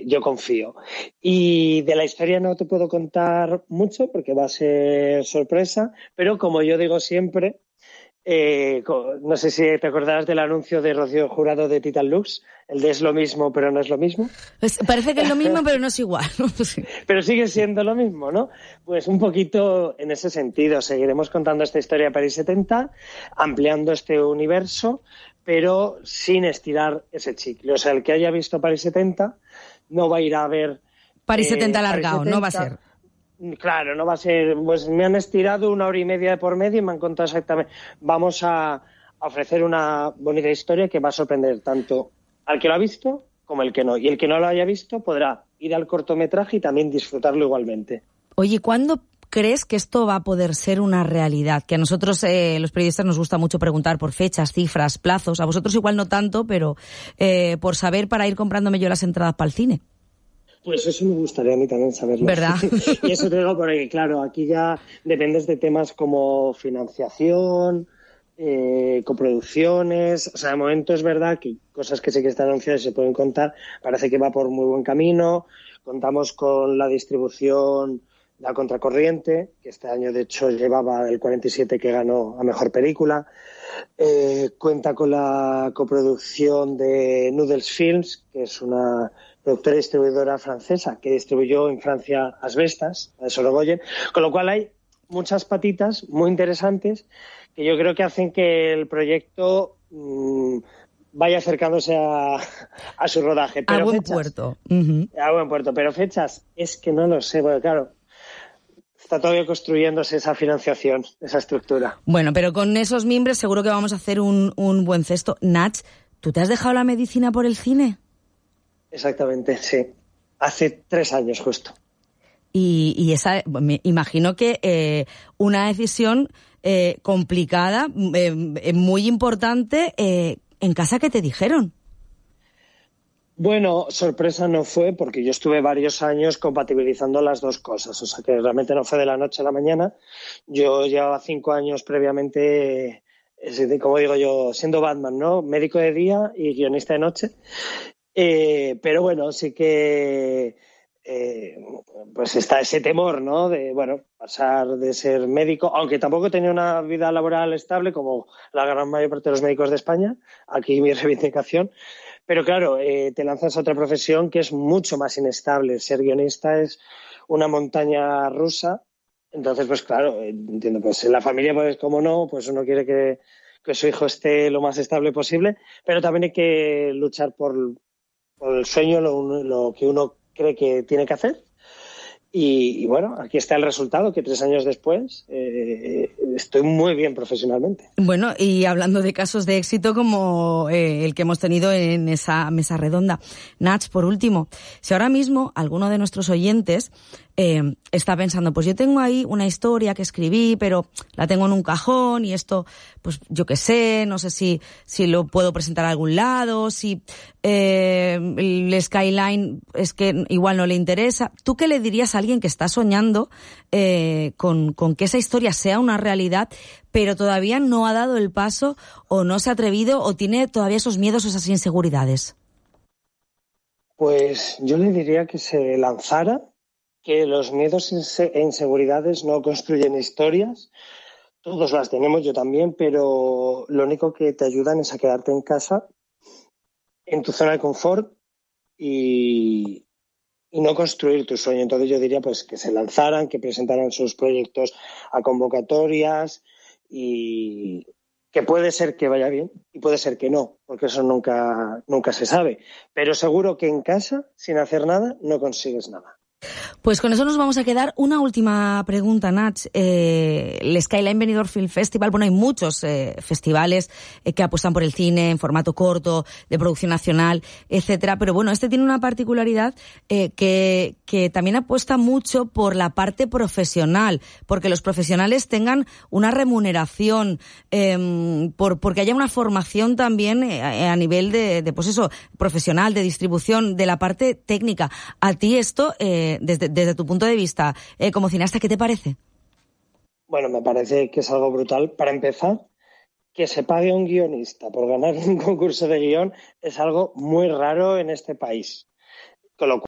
yo confío. Y de la historia no te puedo contar mucho porque va a ser sorpresa, pero como yo digo siempre, no sé si te acordarás del anuncio de Rocío Jurado de Titan Lux, el de es lo mismo pero no es lo mismo. Parece que es lo mismo pero no es igual, ¿no? Sí. Pero sigue siendo lo mismo, ¿no? Pues un poquito en ese sentido. Seguiremos contando esta historia de París 70, ampliando este universo, pero sin estirar ese chicle. O sea, el que haya visto París 70 no va a ir a ver... París 70 alargado, París 70, no va a ser. Claro, no va a ser, pues me han estirado 1 hora y media de por medio y me han contado exactamente. Vamos a ofrecer una bonita historia que va a sorprender tanto al que lo ha visto como el que no. Y el que no lo haya visto podrá ir al cortometraje y también disfrutarlo igualmente. Oye, ¿cuándo crees que esto va a poder ser una realidad? Que a nosotros, los periodistas, nos gusta mucho preguntar por fechas, cifras, plazos. A vosotros igual no tanto, pero por saber para ir comprándome yo las entradas para el cine. Pues eso me gustaría a mí también saberlo. ¿Verdad? Y eso te digo porque, claro, aquí ya dependes de temas como financiación, coproducciones. O sea, de momento es verdad que cosas que sí que están anunciadas y se pueden contar. Parece que va por muy buen camino. Contamos con la distribución de A Contracorriente, que este año, de hecho, llevaba el 47 que ganó a Mejor Película. Cuenta con la coproducción de Noodles Films, que es una productora y distribuidora francesa que distribuyó en Francia Asbestas, de Sorogoyen, con lo cual hay muchas patitas muy interesantes que yo creo que hacen que el proyecto vaya acercándose a su rodaje. Pero a buen fechas, puerto. A buen puerto, pero fechas es que no lo sé, porque claro, está todavía construyéndose esa financiación, esa estructura. Bueno, pero con esos mimbres seguro que vamos a hacer un buen cesto. Nach, ¿tú te has dejado la medicina por el cine? Exactamente, sí. Hace 3 años justo. Y esa, me imagino que una decisión complicada, muy importante. ¿En casa qué te dijeron? Bueno, sorpresa no fue porque yo estuve varios años compatibilizando las dos cosas. O sea que realmente no fue de la noche a la mañana. Yo llevaba 5 años previamente, como digo yo, siendo Batman, ¿no? Médico de día y guionista de noche. Pero bueno, sí que pues está ese temor, ¿no? De, bueno, pasar de ser médico, aunque tampoco tenía una vida laboral estable como la gran mayor parte de los médicos de España. Aquí mi reivindicación. Pero claro, te lanzas a otra profesión que es mucho más inestable. Ser guionista es una montaña rusa. Entonces, pues claro, entiendo, pues en la familia, pues como no, pues uno quiere que su hijo esté lo más estable posible, pero también hay que luchar por el sueño, lo que uno cree que tiene que hacer. Y bueno, aquí está el resultado, que 3 años después estoy muy bien profesionalmente. Bueno, y hablando de casos de éxito como el que hemos tenido en esa mesa redonda. Nach, por último, si ahora mismo alguno de nuestros oyentes está pensando, pues yo tengo ahí una historia que escribí, pero la tengo en un cajón y esto, pues yo qué sé, no sé si lo puedo presentar a algún lado, si el Skyline es que igual no le interesa. ¿Tú qué le dirías a alguien que está soñando con que esa historia sea una realidad, pero todavía no ha dado el paso o no se ha atrevido o tiene todavía esos miedos o esas inseguridades? Pues yo le diría que se lanzara, que los miedos e inseguridades no construyen historias. Todos las tenemos, yo también, pero lo único que te ayudan es a quedarte en casa, en tu zona de confort y no construir tu sueño. Entonces yo diría pues que se lanzaran, que presentaran sus proyectos a convocatorias y que puede ser que vaya bien y puede ser que no, porque eso nunca se sabe. Pero seguro que en casa, sin hacer nada, no consigues nada. Pues con eso nos vamos a quedar. Una última pregunta, Nach. El Skyline Benidorm Film Festival, bueno, hay muchos festivales que apuestan por el cine en formato corto, de producción nacional, etcétera. Pero bueno, este tiene una particularidad que también apuesta mucho por la parte profesional, porque los profesionales tengan una remuneración, porque haya una formación también a nivel de pues eso, profesional, de distribución, de la parte técnica. ¿A ti esto, desde tu punto de vista como cineasta, qué te parece? Bueno, me parece que es algo brutal. Para empezar, que se pague a un guionista por ganar un concurso de guión es algo muy raro en este país. Con lo